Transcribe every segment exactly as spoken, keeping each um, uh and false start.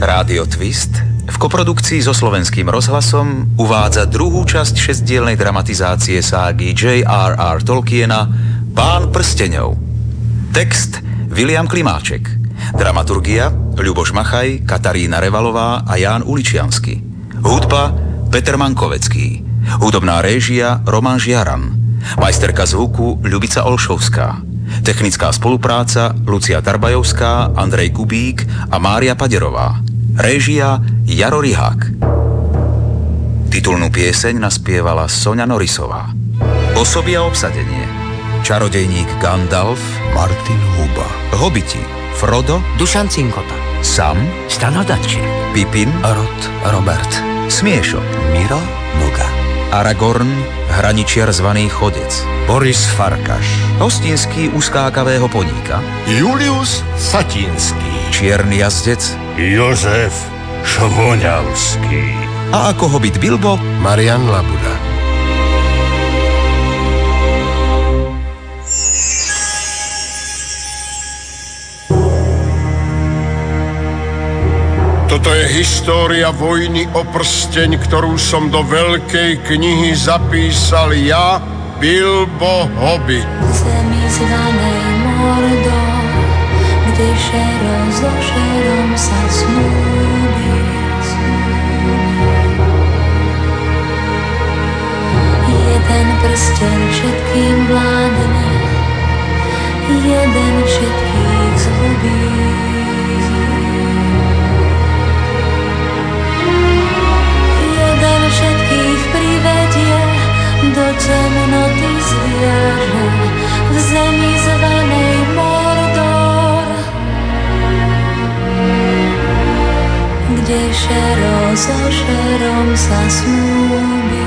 Rádio Twist v koprodukcii so Slovenským rozhlasom uvádza druhú časť šesťdielnej dramatizácie ságy J R R Tolkiena Pán prsteňov. Text Viliam Klimáček. Dramaturgia Ľuboš Machaj, Katarína Revalová a Ján Uličiansky. Hudba Peter Mankovecký. Hudobná réžia Roman Žiaran. Majsterka zvuku Ľubica Olšovská. Technická spolupráca Lucia Tarbajovská, Andrej Kubík a Mária Paderová. Réžia Jaro Rihák. Titulnú pieseň naspievala Soňa Norisová. Osoby a obsadenie: čarodejník Gandalf Martin Huba, hobiti Frodo Dušan Cinkota, Sam Stano Daček, Pipin Rod Robert, Smiešo Miro Nuga, Aragorn, hraničiar zvaný Chodec, Boris Farkaš, hostinský uskákavého poníka, Julius Satinský, čierny jazdec Jozef Švoňavský a ako hobit Bilbo Marian Labuda. Toto je história vojny o prsteň, ktorú som do veľkej knihy zapísal ja, Bilbo Hobbit. Zemi zvanej Mordor, kde šero so šerom sa snúbi. Jeden prsteň všetkým vládne, jeden všetkých zhubí. Všetkých privedie, do temnoty zviaže, v zemi zvanej Mordor, kde šero so šerom sa snúbi.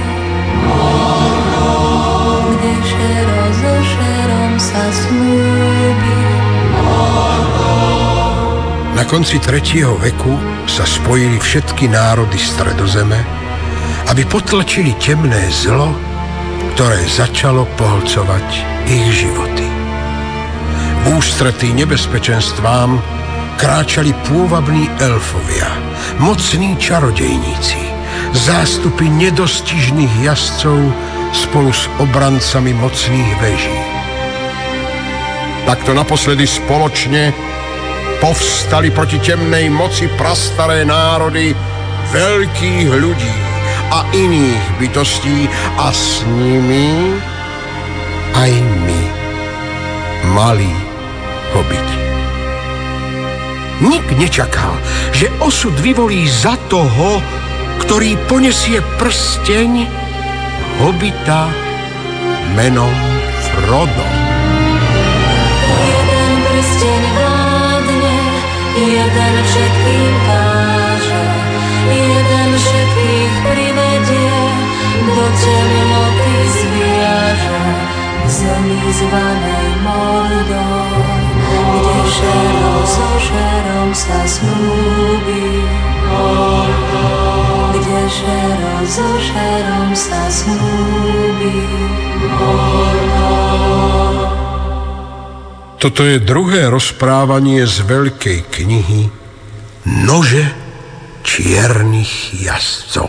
Mordor, kde šero so šerom sa snúbi. Mordor. Na konci tretieho veku sa spojili všetky národy Stredozeme, aby potlačili temné zlo, ktoré začalo pohlcovať ich životy. V ústretí nebezpečenstvám kráčali pôvabní elfovia, mocní čarodejníci, zástupy nedostižných jazdcov spolu s obrancami mocných veží. Takto naposledy spoločne povstali proti temnej moci prastaré národy veľkých ľudí a iných bytostí a s nimi aj my, malí hobiti. Nik nečakal, že osud vyvolí za toho, ktorý ponesie prsteň, hobita menom Frodo. Jeden prsteň vládne, jeden všetkým káže, jeden všetkých privedie, do temnoty zviaže, v zemi zvanej Mordor, kde šero so šerom sa snúbi. Kde šero so šerom sa snúbi. Toto je druhé rozprávanie z veľkej knihy Nože čiernych jazdcov.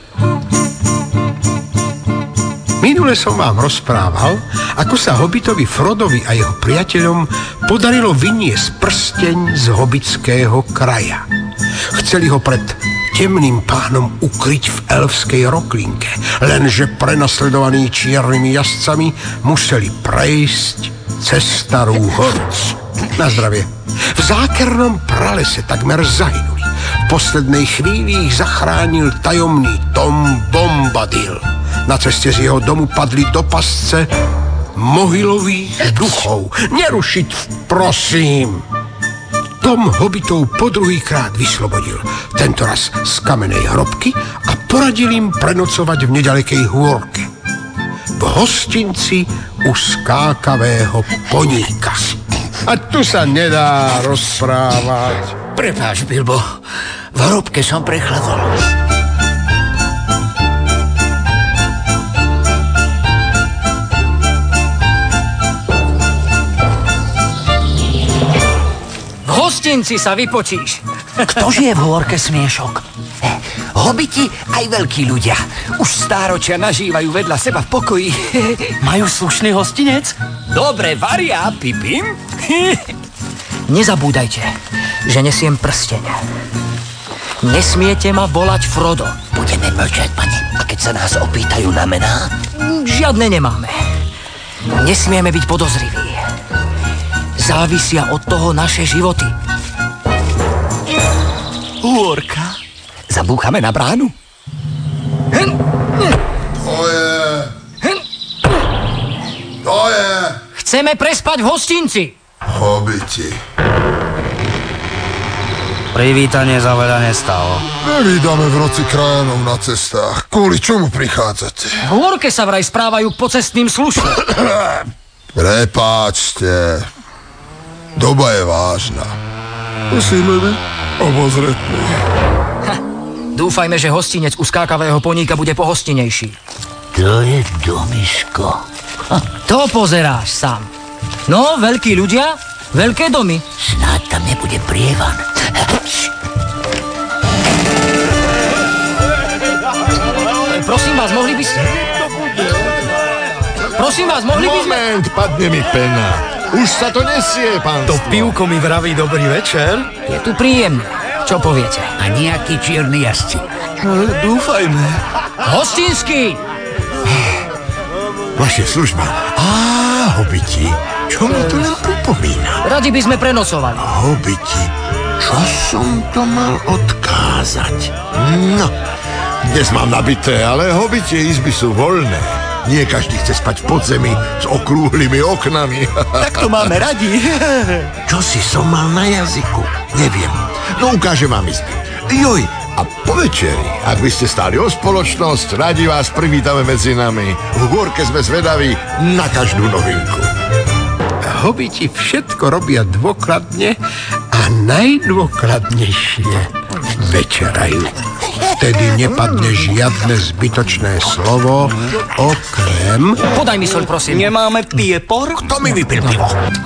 Minule som vám rozprával, ako sa hobitovi Frodovi a jeho priateľom podarilo vyniesť prsteň z hobitského kraja. Chceli ho pred temným pánom ukryť v elfskej roklinke, lenže prenasledovaní čiernymi jazdcami museli prejsť cez Starú horu. Na zdravie. V zákernom pralese takmer zahynuli. V poslednej chvíli ich zachránil tajomný Tom Bombadil. Na ceste z jeho domu padli do pasce mohylových duchov. Nerušiť, prosím! Tom hobitov po druhýkrát vyslobodil, tentoraz z kamenej hrobky, a poradil im prenocovať v nedalekej hôrke. V hostinci u skákavého poníka. A tu sa nedá rozprávať. Prepáč, Bilbo, v hrobke som prechladol. V hostinci sa vypočíš. Kto žije v hôrke Smiešok? Hobiti aj veľkí ľudia. Už stáročia nažívajú vedľa seba v pokoji. Majú slušný hostinec? Dobre varia, Pipim. Nezabúdajte, že nesiem prsteň. Nesmiete ma volať Frodo. Budeme mlčať, pane. A keď sa nás opýtajú na mená? Žiadne nemáme. Nesmieme byť podozriví. Závisia od toho naše životy. Hôrka? Zabúchame na bránu? To je... To je... Chceme prespať v hostinci. Hobiti. Privítanie za veľa nestalo. Nevídame v noci krajanov na cestách. Kvôli čomu prichádzate? V hôrke sa vraj správajú k pocestným slušne. Prepáčte. Doba je vážna. Musíme byť obozretní. Dúfajme, že hostinec u skákavého poníka bude pohostinejší. To je domiško. To pozeráš sám. No, veľkí ľudia, veľké domy. Snáď tam nebude prievan. Prosím vás, mohli by ste... Prosím vás, mohli by sme... Moment, padne mi pena. Už sa to nesie, pánstvo. To pivko mi vraví dobrý večer. Je tu príjemné. Čo poviete? A nejaký čierny jazdci. Dúfajme. Hostinský! Vaše služba. Á, hobiti. Čo mi to len pripomína? Radi by sme prenocovali. Hobiti. Čo som to mal odkázať? No, dnes mám nabité, ale hobitie izby sú voľné. Nie každý chce spať v podzemí s okrúhlymi oknami. Tak to máme radi. Čo si som mal na jazyku? Neviem. No ukážem vám izby. Joj, a po večeri, ak by ste stáli o spoločnosť, radi vás privítame medzi nami. V hôrke sme zvedaví na každú novinku. Hobiti všetko robia dôkladne a najdôkladnejšie večerajú. Vtedy nepadne žiadne zbytočné slovo, okrem... Podaj mi soľ, prosím. Nemáme piepor? Kto mi vypil pivo?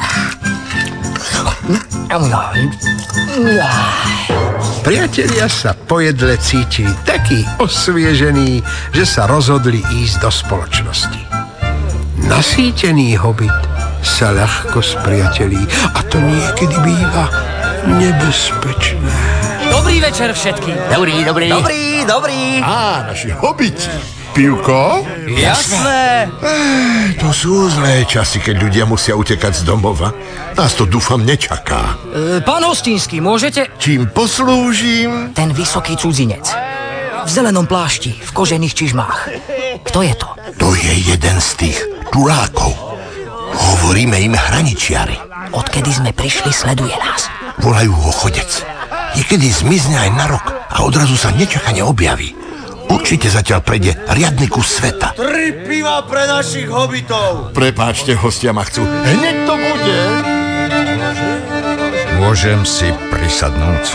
Priatelia sa po jedle cítili takí osviežení, že sa rozhodli ísť do spoločnosti. Nasýtený hobit sa ľahko spriatelí a to niekedy býva nebezpečné. Dobrý večer všetkým. Dobrý, dobrý. Dobrý, dobrý. Á, naši hobiti. Pivko? Jasné. Ej, to sú zlé časy, keď ľudia musia utekať z domova. Nás to dúfam nečaká. E, pán Hostinský, môžete... Čím poslúžim? Ten vysoký cudzinec. V zelenom plášti, v kožených čižmách. Kto je to? To je jeden z tých čurákov. Hovoríme im hraničiari. Odkedy sme prišli, sleduje nás. Volajú ho chodec. Niekedy zmizne aj na rok a odrazu sa nečakane objaví. Určite zatiaľ prejde riadny kus sveta. Tri piva pre našich hobitov. Prepáčte, hostia ma chcú. Hneď to bude. Môžem si prisadnúť?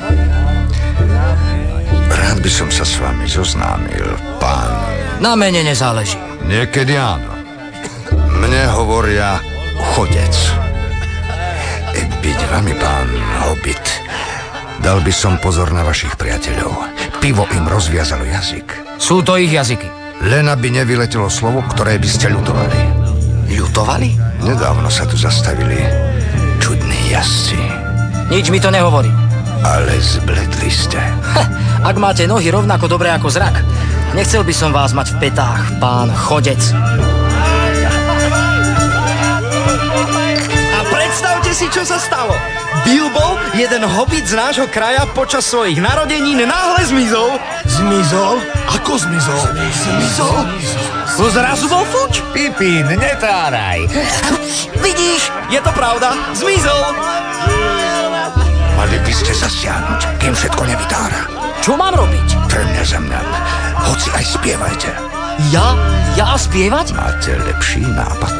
Rád by som sa s vami zoznámil, pán. Na mene nezáleží. Niekedy áno. Mne hovoria chodec. Byť vami, pán hobit, dal by som pozor na vašich priateľov. Pivo im rozviazalo jazyk. Sú to ich jazyky. Len aby nevyletelo slovo, ktoré by ste ľutovali. Ľutovali? Nedávno sa tu zastavili čudní jazdci. Nič mi to nehovorí. Ale zbledli ste. Ha, ak máte nohy rovnako dobré ako zrak, nechcel by som vás mať v petách, pán chodec. A predstavte si, čo sa stalo. Bilbo, jeden hobit z nášho kraja, počas svojich narodenín náhle zmizol. Zmizol? Ako zmizol? Zmizol? No zrazu bol fuč. Pipín, netáraj. Vidíš, je to pravda. Zmizol. Mali by ste zasiahnuť, kým všetko nevytára. Čo mám robiť? Pre mňa za mňa. Hoci aj spievajte. Ja? Ja spievať? Máte lepší nápad?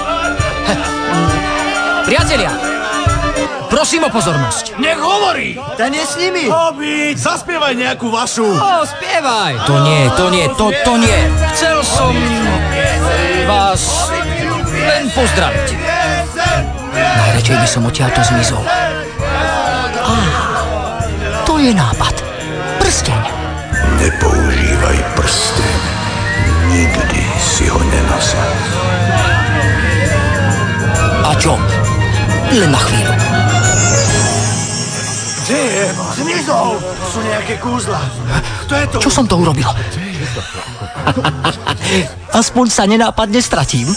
Priatelia, prosím o pozornosť. Nech hovorí. Ten je s nimi. Hobit, zaspievaj nejakú vašu. O, spievaj. To nie, to nie, to, to nie. Chcel som vás len pozdraviť. Najradšej by som odtiaľto zmizol. Á, je nápad. Prsteň. Nepoužívaj prsteň. Nikdy si ho nenasaď. A čo? Len na chvíľu. Kde je? Zmizol! Sú nejaké kúzla. To je to. Čo som to urobil? Aspoň sa nenápadne stratím.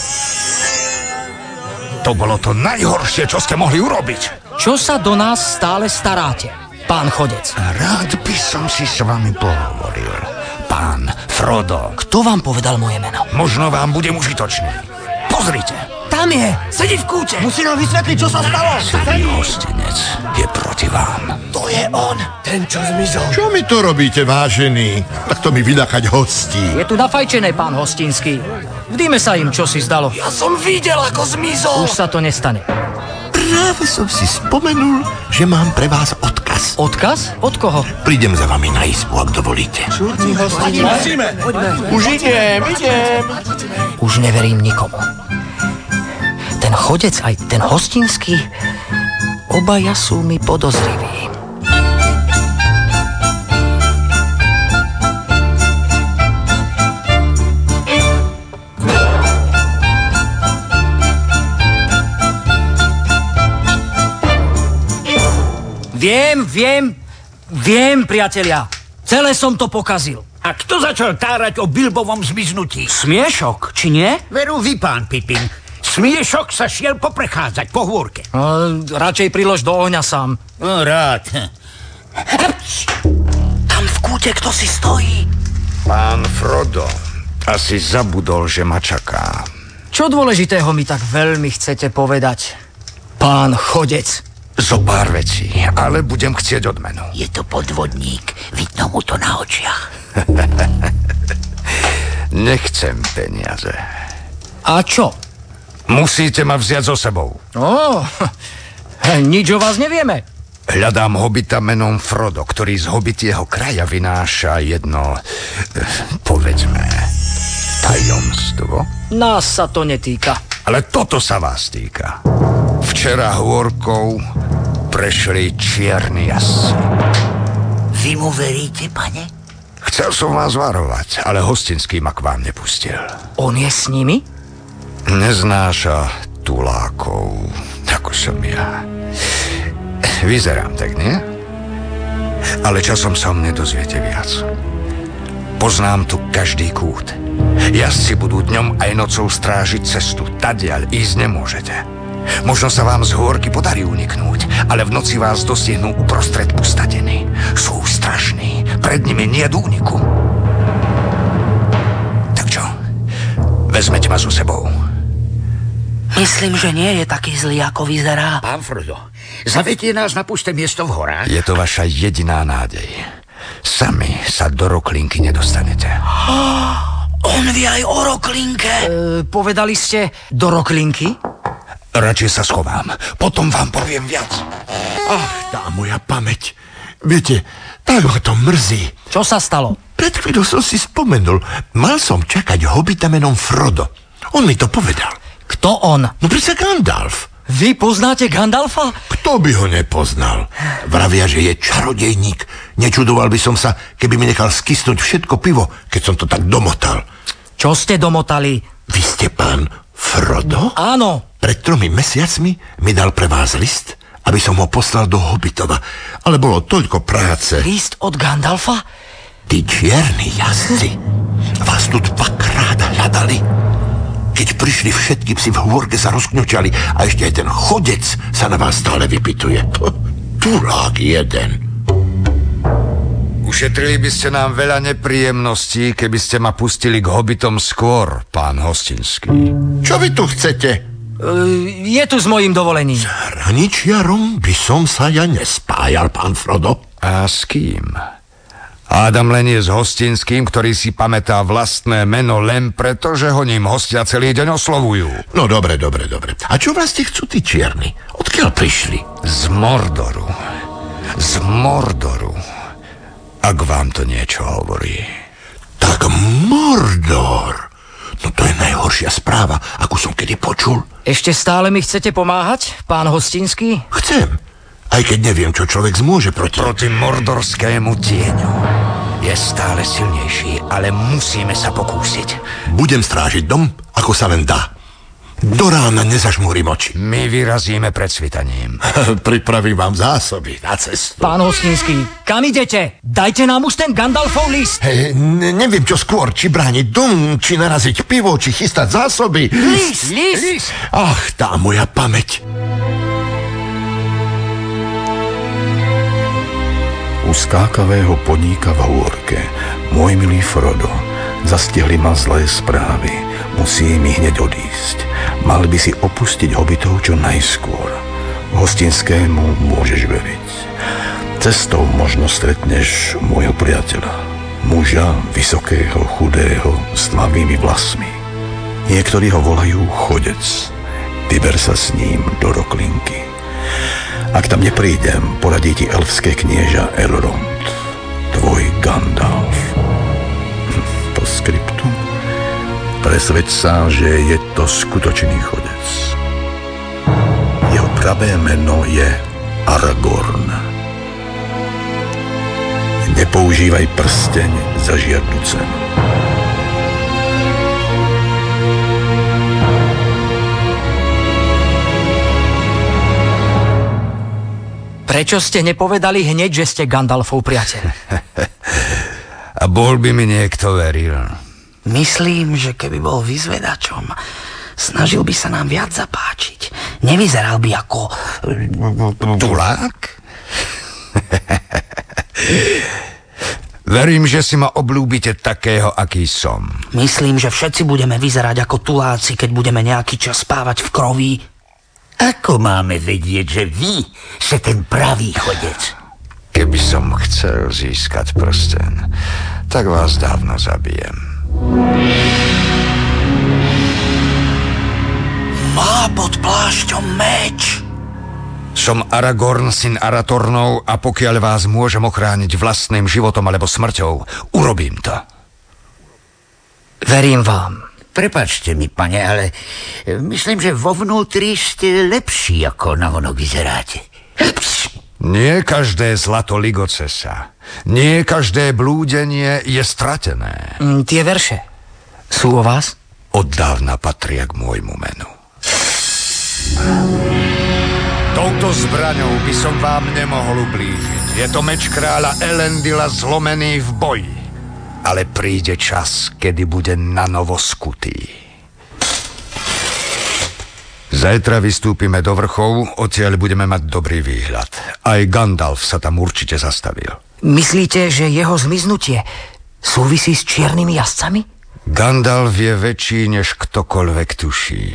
To bolo to najhoršie, čo ste mohli urobiť. Čo sa do nás stále staráte, pán Chodec? Rád by som si s vami pohovoril. Pán Frodo. Kto vám povedal moje meno? Možno vám budem užitočný. Pozrite. Tam je, sedí v kúte. Musí nám vysvetliť, čo sa stalo. Celý hostinec je proti vám. To je on. Ten, čo zmizol. Čo mi to robíte, vážený? Tak to mi vydakať hostí. Je tu nafajčené, pán Hostinský. Vdíme sa im, čo si zdalo. Ja som videl, ako zmizol. Už sa to nestane. Práve som si spomenul, že mám pre vás odkaz. Odkaz? Od koho? Prídem za vami na izbu, ak dovolíte. Musíme. Už idem, idem. Už neverím nikomu. Ten Chodec aj ten Hostinský, obaja sú mi podozriví. Viem, viem, viem, priatelia. Celé som to pokazil. A kto začal tárať o Bilbovom zmiznutí? Smiešok, či nie? Veru vy, pán Pipin. Smiešok sa šiel poprechádzať po hôrke. No, radšej prilož do ohňa sám. No, rád. Tam v kúte kto si stojí. Pán Frodo asi zabudol, že ma čaká. Čo dôležitého mi tak veľmi chcete povedať, pán Chodec? Zo pár vecí, ale budem chcieť odmenu. Je to podvodník, vidno mu to na očiach. Nechcem peniaze. A čo? Musíte ma vziať so sebou. Ó, nič o vás nevieme. Hľadám hobita menom Frodo, ktorý z hobitieho kraja vynáša jedno, povedzme, tajomstvo. Nás sa to netýka. Ale toto sa vás týka. Včera hôrkou prešli čierni jazdci. Vy mu veríte, pane? Chcel som vás varovať, ale Hostinský ma k vám nepustil. On je s nimi? Neznáša tulákov, ako som ja. Vyzerám tak, nie? Ale časom sa o mne dozviete viac. Poznám tu každý kút. Jazdci budú dňom aj nocou strážiť cestu. Tadiaľ ísť nemôžete. Možno sa vám z hôrky podarí uniknúť, ale v noci vás dostihnú uprostred pustatiny. Sú strašní, pred nimi nie je úniku. Tak čo? Vezmete ma so sebou. Myslím, že nie je taký zlý, ako vyzerá. Pán Frodo, zavedie nás na pusté miesto v horách? Je to vaša jediná nádej. Sami sa do Roklinky nedostanete. On vie aj o Roklinke. E, povedali ste do Roklinky? Radšej sa schovám. Potom vám poviem viac. Ach, tá moja pamäť. Viete, tak ma to mrzí. Čo sa stalo? Pred chvíľou som si spomenul. Mal som čakať hobita menom Frodo. On mi to povedal. Kto on? No predsa Gandalf. Vy poznáte Gandalfa? Kto by ho nepoznal? Vravia, že je čarodejník. Nečudoval by som sa, keby mi nechal skysnúť všetko pivo, keď som to tak domotal. Čo ste domotali? Vy ste pán Frodo? Áno. Pred tromi mesiacmi mi dal pre vás list, aby som ho poslal do Hobitova. Ale bolo toľko práce. List od Gandalfa? Tí čierni jazdci vás tu dvakrát hľadali. Keď prišli všetky psi v hôrke, sa rozkňučali a ešte aj ten Chodec sa na vás stále vypytuje. Tulák jeden. Ušetrili by ste nám veľa nepríjemností, keby ste ma pustili k hobitom skôr, pán Hostinský. Čo vy tu chcete? Uh, je tu s mojím dovolením. S hraničiarom by som sa ja nespájal, pán Frodo. A s kým? Hádam len je s Hostinským, ktorý si pamätá vlastné meno len preto, že ho ním hostia celý deň oslovujú. No dobre, dobre, dobre. A čo vlastne chcú tí čierni? Odkiaľ prišli? Z Mordoru. Z Mordoru. Ak vám to niečo hovorí. Tak Mordor. No to je najhoršia správa, akú som kedy počul. Ešte stále mi chcete pomáhať, pán Hostinský? Chcem. Aj keď neviem, čo človek zmôže proti... Proti mordorskému tieňu. Je stále silnejší, ale musíme sa pokúsiť. Budem strážiť dom, ako sa len dá. Do rána nezažmúrim oči. My vyrazíme pred svitaním. Pripravím vám zásoby na cestu. Pán Hostinský, kam idete? Dajte nám už ten Gandalfov list. Hey, ne, neviem, čo skôr, či brániť dom, či naraziť pivo, či chystať zásoby. List, list. list. Ach, tá moja pamäť. U skákavého podníka v hôrke, môj milý Frodo, zastihli ma zlé správy. Musím mi hneď odísť. Mal by si opustiť hobitov čo najskôr. Hostinskému môžeš veriť. Cestou možno stretneš môjho priateľa. Muža, vysokého, chudého, s tmavými vlasmi. Niektorí ho volajú Chodec. Vyber sa s ním do Roklinky. Ak tam neprídem, poradí ti elfské knieža Elrond. Tvoj Gandalf. Postscriptum. Presveď sa, že je to skutočný chodec. Jeho pravé meno je Aragorn. Nepoužívaj prsteň za žiadnu cenu. Prečo ste nepovedali hneď, že ste Gandalfov priateľ? A bol by mi niekto veril. Myslím, že keby bol vyzvedačom, snažil by sa nám viac zapáčiť. Nevyzeral by ako... Tulák? Verím, že si ma obľúbite takého, aký som. Myslím, že všetci budeme vyzerať ako tuláci, keď budeme nejaký čas spávať v kroví. Ako máme vedieť, že vy ste ten pravý chodec? Keby som chcel získať prsten, tak vás dávno zabijem. Má pod plášťom meč. Som Aragorn, syn Aratornov, a pokiaľ vás môžem ochrániť vlastným životom alebo smrťou, urobím to. Verím vám. Prepačte mi, pane, ale myslím, že vo vnútri ste lepší, ako navonok vyzeráte. Nie každé zlato ligoce sa. Nie každé blúdenie je stratené. Mm, tie verše sú o vás? Od dávna patria k môjmu menu. Touto zbraňou by som vám nemohol ublížiť. Je to meč kráľa Elendila zlomený v boji. Ale príde čas, kedy bude nanovo skutý. Zajtra vystúpime do vrchov, odtiaľ budeme mať dobrý výhľad. Aj Gandalf sa tam určite zastavil. Myslíte, že jeho zmiznutie súvisí s čiernymi jazdcami? Gandalf je väčší, než ktokoľvek tuší.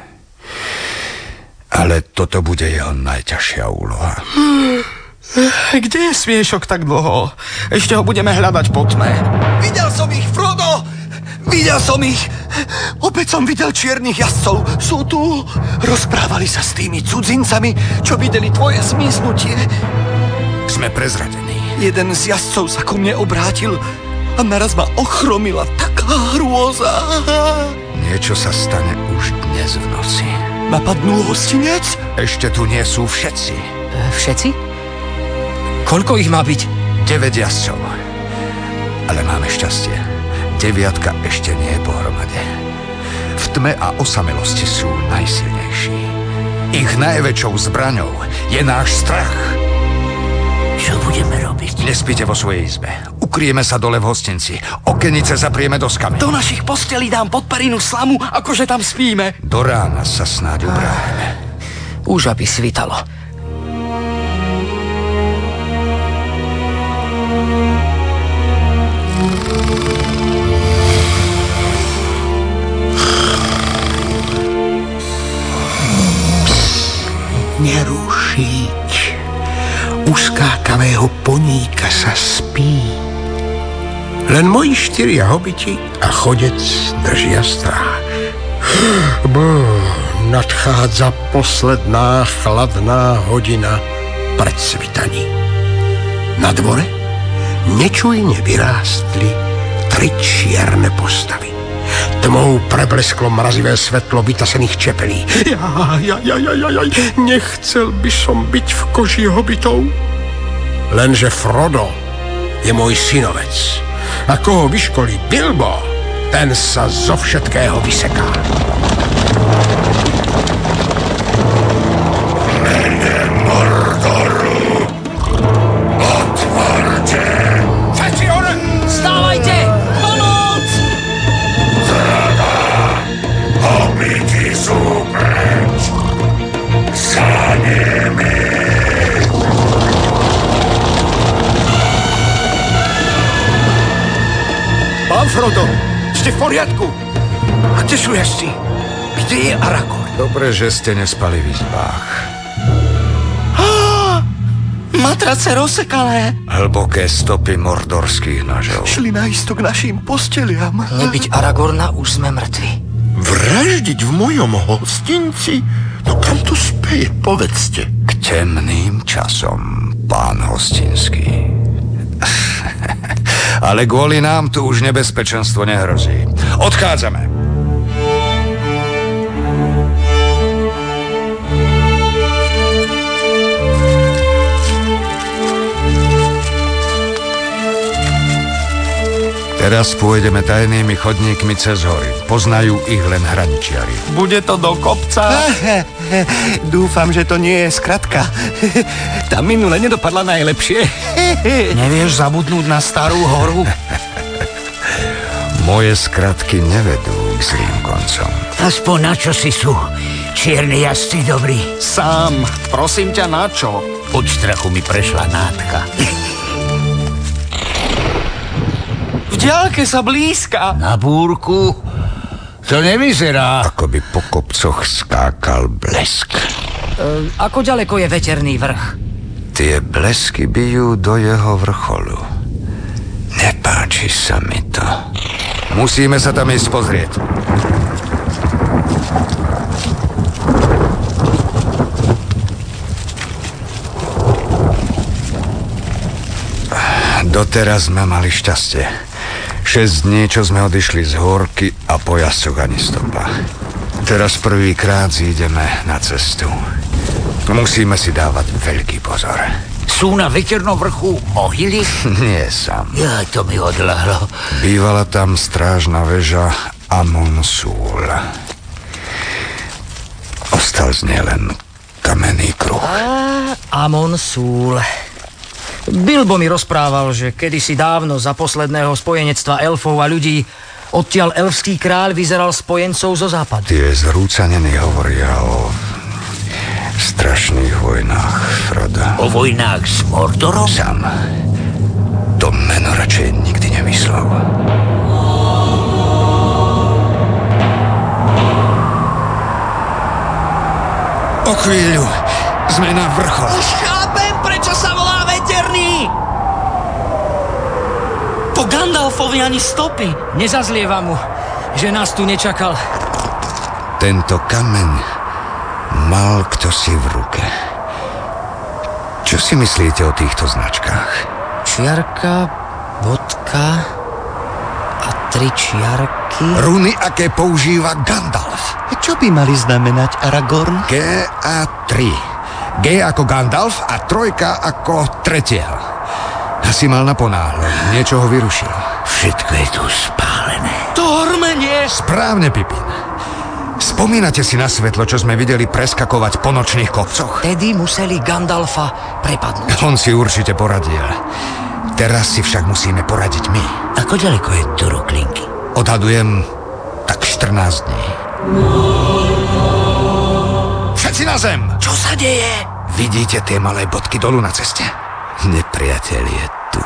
Ale toto bude jeho najťažšia úloha. Kde je smiešok tak dlho? Ešte ho budeme hľadať po tme. Videl som ich, Frodo! Videl som ich! Opäť som videl čiernych jazdcov. Sú tu. Rozprávali sa s tými cudzincami, čo videli tvoje zmiznutie. Sme prezradení. Jeden z jazdcov sa ku mne obrátil a naraz ma ochromila taká hrôza. Niečo sa stane už dnes v noci. Napadnú hostinec? Ešte tu nie sú všetci. Všetci? Koľko ich má byť? deväť jazdcov. Ale máme šťastie. Deviatka ešte nie je pohromade. V tme a osamelosti sú najsilnejší. Ich najväčšou zbraňou je náš strach. Čo budeme robiť? Nespíte vo svojej izbe. Ukryjeme sa dole v hostinci. Okenice zaprieme doskami. Do našich postelí dám pod perinu slamu, akože tam spíme. Do rána sa snáď ubránime. Už aby svitalo. Nerušiť. U skákavého poníka sa spí. Len moji štyria hobiti a chodec držia stráž. Bo nadchádza posledná chladná hodina pred svitaním. Na dvore nečujne vyrástli tri čierne postavy. Tmou preblesklo mrazivé svetlo vytasených čepelí. Ja, ja, ja, ja, ja, ja, nechcel by som byť v koži hobitov. Lenže Frodo je môj synovec. Ako ho vyškolí Bilbo, ten sa zo všetkého vyseká. Mene Mordoru, otvorte! Všetci hore! Stávajte! Pomoc! Zrada! Hobiti sú preč! Za nimi! Pán Frodo, ste v poriadku? A kde sú jazdci? Kde je Aragorn? Dobre, že ste nespali v izbách. Matrace rozsekalé. Hlboké stopy mordorských nožov. Šli naisto k našim posteliam. Nebyť Aragorna, už sme mŕtvi. Vraždiť v mojom hostinci? No kam to speje, povedzte. K temným časom, pán hostinský. Ale kvôli nám tu už nebezpečenstvo nehrozí. Odchádzame. Teraz pôjdeme tajnými chodníkmi cez hory. Poznajú ich len hraničiari. Bude to do kopca? Dúfam, že to nie je skratka. Tá minule nedopadla najlepšie. Nevieš zabudnúť na starú horu? Moje skratky nevedú k zlým koncom. Aspoň na čo si sú čierni jazdci dobrí? Sám, prosím ťa, na čo? Od strachu mi prešla nátka. V diaľke sa blízka. Na búrku? To nevyzerá. Ako by po kopcoch skákal blesk. E, ako ďaleko je veterný vrch? Tie blesky bijú do jeho vrcholu. Nepáči sa mi to. Musíme sa tam ísť pozrieť. Doteraz sme mali šťastie. Šesť dní, čo sme odišli z hórky a po jazdcoch ani stopa. Teraz prvýkrát zídeme na cestu. Musíme si dávať veľký pozor. Sú na veternom vrchu mohyly? Nie sám. Ja, to mi odľahlo. Bývala tam strážna väža Amon Súl. Ostal z nej len kamenný kruh. Á, Amon Súl. Bilbo mi rozprával, že kedysi dávno za posledného spojenectva elfov a ľudí odtiaľ elfský kráľ vyzeral spojencov zo západu. Tie zrúcanení hovoria o strašných vojnách, Frodo. O vojnách s Mordorom? Sám to meno radšej nikdy nevyslov. O chvíľu sme na vrchole. Už chápem, prečo sa volá veterný. Po Gandalfovi ani stopy. Nezazlieva mu, že nás tu nečakal. Tento kameň mal ktosi v ruke. Čo si myslíte o týchto značkách? Čiarka, bodka a tri čiarky. Runy, aké používa Gandalf. Čo by mali znamenať, Aragorn? G a tri. G ako Gandalf a trojka ako tretieho. Asi mal naponáhlo. Niečo ho vyrušilo. Všetko je tu spálené. To hormenie! Správne, Pipin. Spomínate si na svetlo, čo sme videli preskakovať po nočných kopcoch? Tedy museli Gandalfa prepadnúť. On si určite poradil. Teraz si však musíme poradiť my. Ako ďaleko je do Roklinky? Odhadujem tak štrnásť dní. Všetci na zem! Čo sa deje? Vidíte tie malé bodky dolu na ceste? Nepriateľ je tu.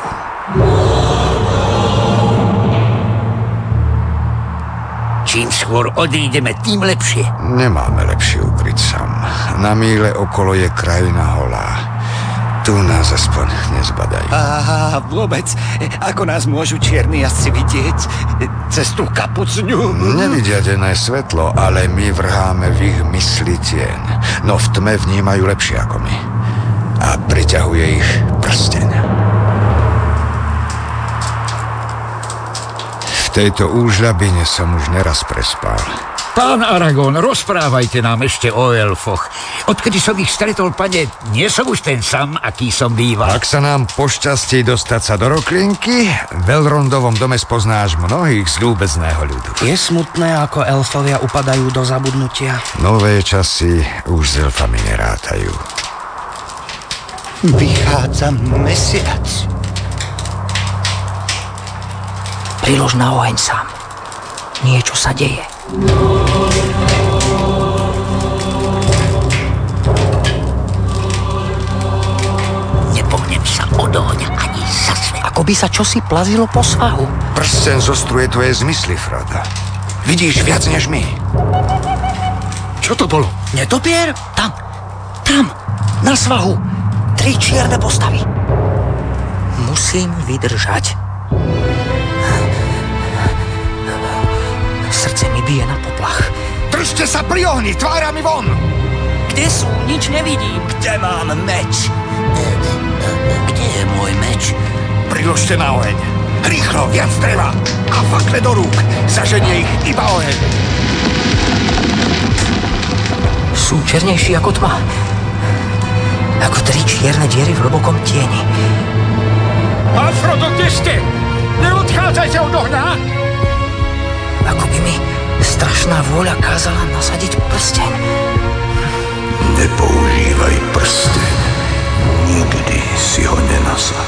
Čím skôr odídeme, tým lepšie. Nemáme lepšie ukryť sam. Na míle okolo je krajina holá. Tu nás aspoň nezbadajú. Á, vôbec. Ako nás môžu čierni jazdci vidieť? Cez tú kapucňu? Nevidia denné svetlo, ale my vrháme v ich mysli tieň. No v tme vnímajú lepšie ako my. A priťahuje ich prsteň. V tejto úžľabine som už neraz prespal. Pán Aragón, rozprávajte nám ešte o elfoch. Odkedy som ich stretol, pane, nie som už ten sám, aký som býval. Ak sa nám pošťastí dostať sa do Roklinky, v Elrondovom dome spoznáš mnohých z ľúbezného ľudu. Je smutné, ako elfovia upadajú do zabudnutia. Nové časy už s elfami nerátajú. Vychádza mesiac. Prilož na oheň sám. Niečo sa deje. Nepohnem sa od ohňa ani za svet. Ako by sa čosi plazilo po svahu. Prsten zostruje tvoje zmysly, Frodo. Vidíš viac než my. Čo to bolo? Netopier? Tam, tam, na svahu. Tri čierne postavy. Musím vydržať. Srdce mi bije na poplach. Držte sa pri ohni, tvárami von! Kde sú? Nič nevidím. Kde mám meč? Kde je môj meč? Priložte na oheň. Rýchlo, viac dreva. A fakle do rúk. Zaženie ich iba oheň. Sú černejší ako tma. Ako tri čierne diery v hlbokom tieni. Pán Frodo, kde ste? Neodchádzajte od ohňa! Ako by mi strašná vôľa kázala nasadiť prsteň. Nepoužívaj prsteň. Nikdy si ho nenasaď.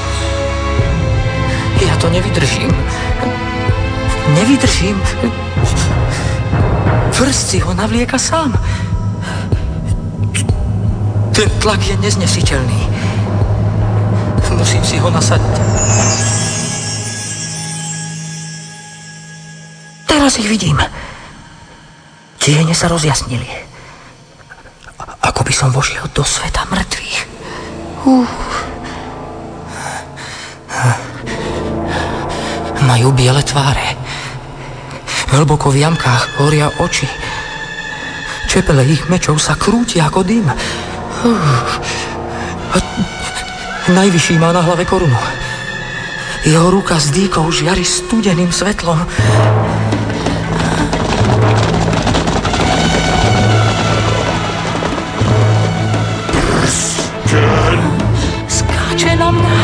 Ja to nevydržím. Nevydržím. Prst si ho navlieka sám. Ten tlak je neznesiteľný. Musím si ho nasadiť. Teraz ich vidím. Tiene sa rozjasnili. Ako by som vošiel do sveta mŕtvych. Uh. Majú biele tváre. Hlboko v jamkách horia oči. Čepele ich mečov sa krútia ako dym. Uh. Najvyšší má na hlave korunu. Jeho ruka s dýkou žiari studeným svetlom. Prsten! Skáče na mňa.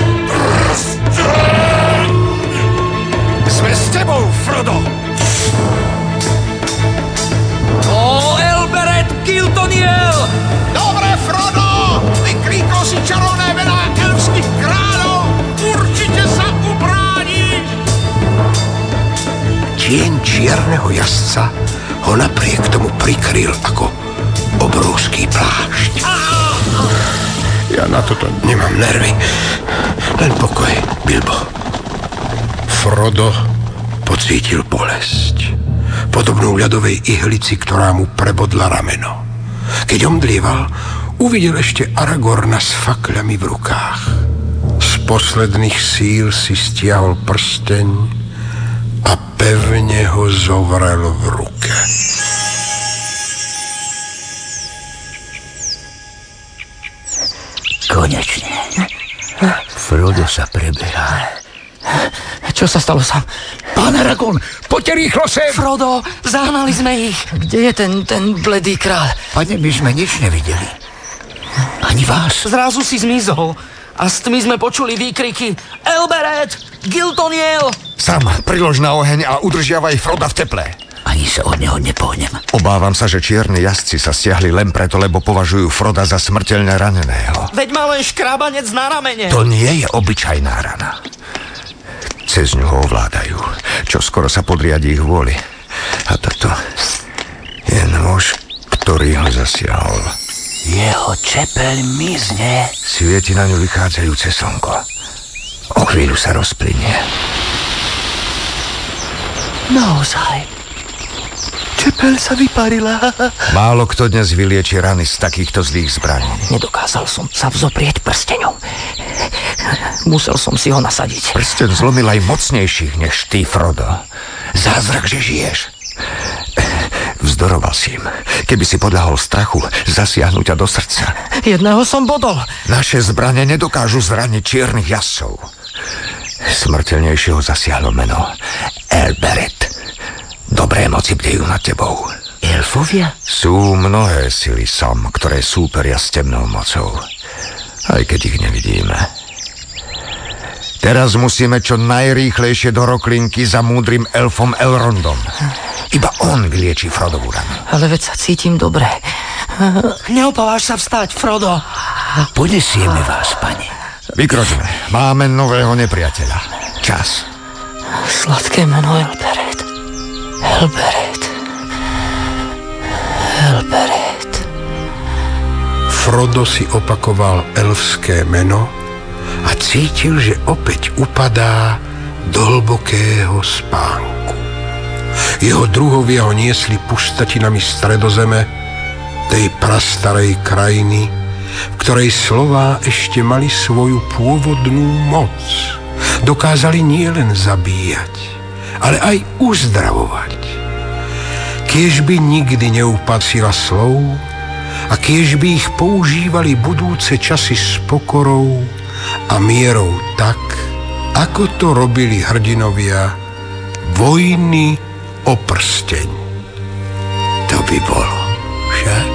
Prsten! Sme s tebou, Frodo! O, Elbereth Giltoniel! Dobre, Frodo! Vykríkol si čarovné mená elfských kráľov! Určite sa ubrániš! Tieň čierneho jazdca ho napriek tomu prikryl ako obrovský plášť. Ja na toto nemám nervy. Len pokoj, Bilbo. Frodo pocítil bolesť. Podobnú ľadovej ihlici, ktorá mu prebodla rameno. Keď omdlieval, uvidel ešte Aragorna s fakľami v rukách. Z posledných síl si stiahol prsteň a pevne ho zovrel v ruke. Konečne. Frodo sa preberá. Čo sa stalo sám? Pán Aragón, poďte rýchlo sem! Frodo, zahnali sme ich. Kde je ten, ten bledý kráľ? Pane, my sme nič nevideli. Ani vás. Zrazu si zmizol. A s tmy sme počuli výkriky Elbereth! Giltoniel! Sam, prilož na oheň a udržiavaj Froda v teple. Ani sa od neho nepohnem. Obávam sa, že čierni jazdci sa stiahli len preto, lebo považujú Froda za smrteľne raneného. Veď má len škrábanec na ramene. To nie je obyčajná rana. Cez ňu ho ovládajú. Čo skoro sa podriadi ich vôli. A toto je nôž, ktorý ho zasiahol. Jeho čepeľ mizne. Svieti na ňu vychádzajúce slnko. O chvíľu sa rozplynie. Naozaj. Čepeľ sa vyparila. Málo kto dnes vylieči rany z takýchto zlých zbraní. Nedokázal som sa vzoprieť prsteňom. Musel som si ho nasadiť. Prsteň zlomil aj mocnejších než ty, Frodo. Zázrak, že žiješ. Vzdoroval si im. Keby si podľahol strachu, zasiahnuť ťa do srdca. Jedného som bodol. Naše zbrane nedokážu zraniť čiernych jazdcov. Smrteľnejšieho zasiahlo meno Elbereth. Dobré moci bdejú nad tebou. Elfovia? Sú mnohé sily, Sam, ktoré súperia s temnou mocou. Aj keď ich nevidíme. Teraz musíme čo najrýchlejšie do Roklinky za múdrym elfom Elrondom. Iba on vylieči Frodovú ranu. Ale veď sa cítim dobre. Neopávaš sa vstať, Frodo. Ponesieme vás, pane. Vykročme. Máme nového nepriateľa. Čas. Sladké meno Elbereth. Elbereth. Elbereth. Frodo si opakoval elfské meno a cítil, že opäť upadá do hlbokého spánku. Jeho druhovia ho niesli pustatinami stredozeme, tej prastarej krajiny, v ktorej slová ešte mali svoju pôvodnú moc. Dokázali nielen zabíjať, ale aj uzdravovať. Kiež by nikdy neupadla sila slov a kiež by ich používali budúce časy s pokorou a mierou tak, ako to robili hrdinovia vojny o prsteň. To by bolo však.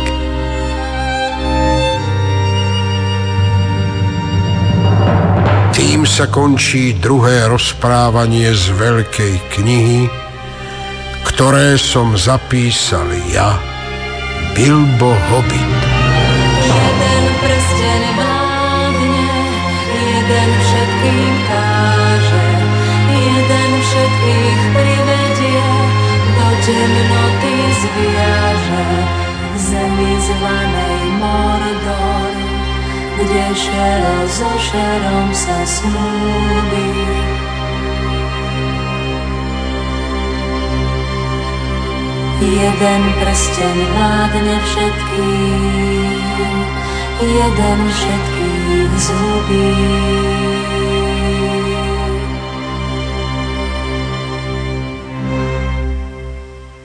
Tým sa končí druhé rozprávanie z Veľkej knihy, ktoré som zapísal ja, Bilbo Hobbit. Jeden prsteň vládne, jeden všetkým káže, jeden všetkých privedie, do temnoty zviaže, k zemi zvanej Mordor, kde šero so šerom sa snúbi. Jeden prsteň vládne všetkým, jeden všetkých zhubí.